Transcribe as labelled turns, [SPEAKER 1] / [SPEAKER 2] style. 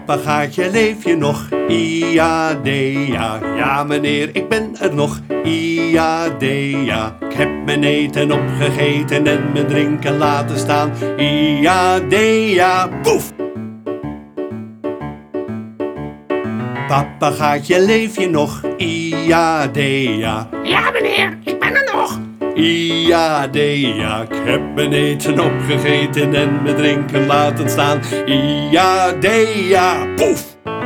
[SPEAKER 1] Papagaatje, leef je nog? Ia-dea. Ja meneer, ik ben er nog. Ia-dea. Ik heb mijn eten opgegeten en mijn drinken laten staan. Ia-dea. Poef! Papagaatje, leef je nog? Ia-dea.
[SPEAKER 2] Ja meneer, ik ben er nog.
[SPEAKER 1] Ia-dea. Ik heb mijn eten opgegeten en mijn drinken laten staan. Ia-dea. Poef!